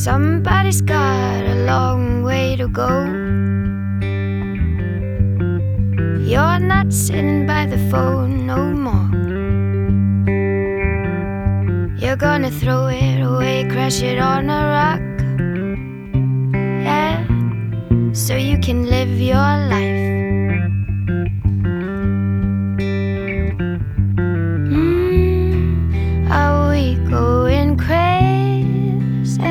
Somebody's got a long way to go. You're not sitting by the phone no more. You're gonna throw it away, crash it on a rock, yeah, so you can live your life. Are we going crazy?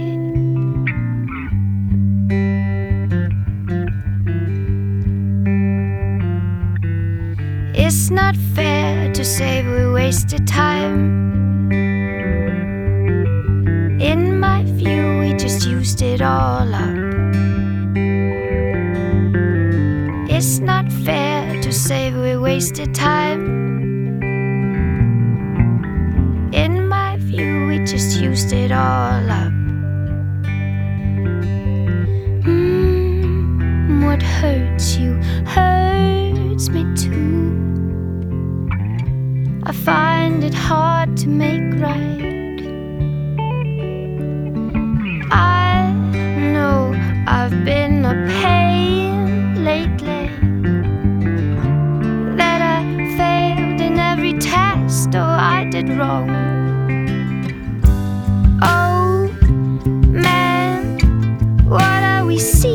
It's not fair to say we wasted time. In my view, we just used it all up. It's not fair to say we wasted time. In my view, we just used it all up. What hurts you hurts me too. I find it hard to make right. I know I've been a pain lately, that I failed in every test, or I did wrong. Oh man, what are we seeing?